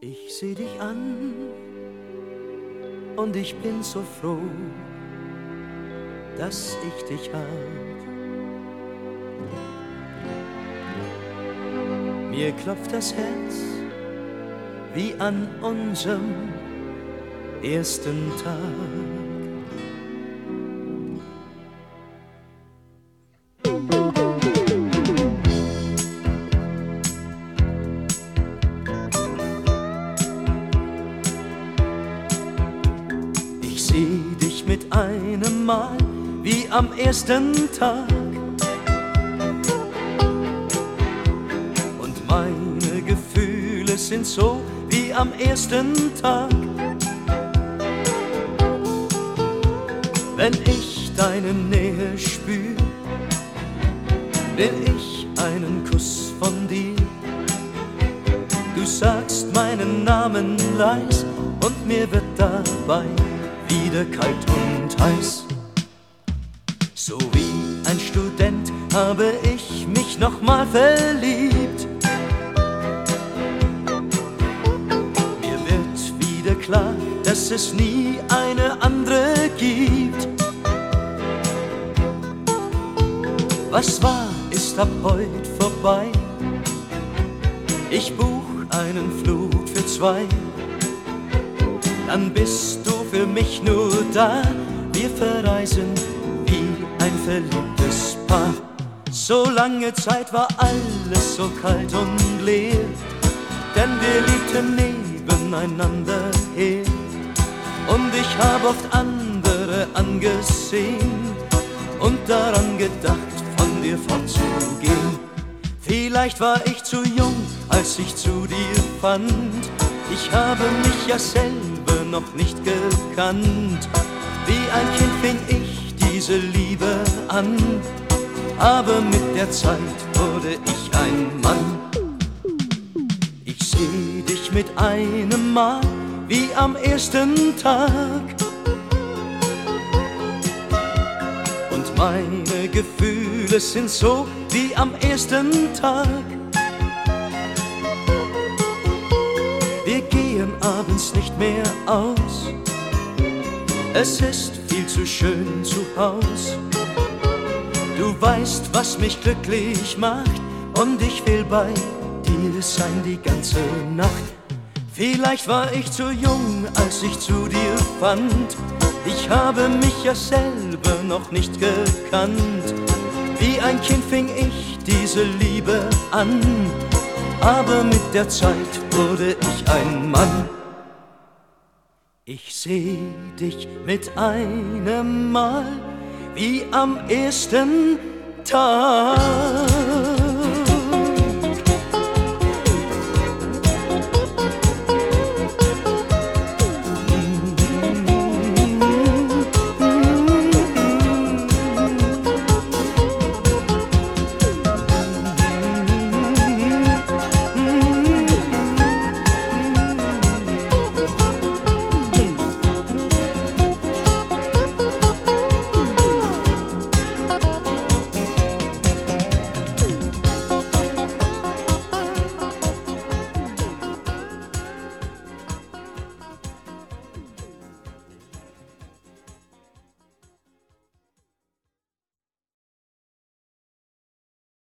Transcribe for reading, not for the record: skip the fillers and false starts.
Ich seh dich an und ich bin so froh, dass ich dich hab. Mir klopft das Herz wie an unserem ersten Tag. Ich seh dich mit einem Mal wie am ersten Tag. Und meine Gefühle sind so wie am ersten Tag. Wenn ich deine Nähe spür, will ich einen Kuss von dir. Du sagst meinen Namen leis und mir wird dabei wieder kalt und heiß. So wie ein Student habe ich mich nochmal verliebt. Mir wird wieder klar, dass es nie eine andere gibt. Was war, ist ab heut vorbei. Ich buch einen Flug für zwei. Dann bist du für mich nur da. Wir verreisen wie ein verliebtes Paar. So lange Zeit war alles so kalt und leer, denn wir liebten nebeneinander her. Und ich hab oft andere angesehen und daran gedacht, von dir fortzugehen. Vielleicht war ich zu jung, als ich zu dir fand. Ich habe mich ja selber noch nicht gekannt. Wie ein Kind fing ich diese Liebe an, aber mit der Zeit wurde ich ein Mann. Ich seh dich mit einem Mal wie am ersten Tag. Und meine Gefühle sind so wie am ersten Tag. Wir gehen abends nicht mehr aus, es ist viel zu schön zu Haus. Du weißt, was mich glücklich macht, und ich will bei dir sein die ganze Nacht. Vielleicht war ich zu jung, als ich zu dir fand. Ich habe mich ja selber noch nicht gekannt. Wie ein Kind fing ich diese Liebe an, aber mit der Zeit wurde ich ein Mann. Ich seh dich mit einem Mal wie am ersten Tag.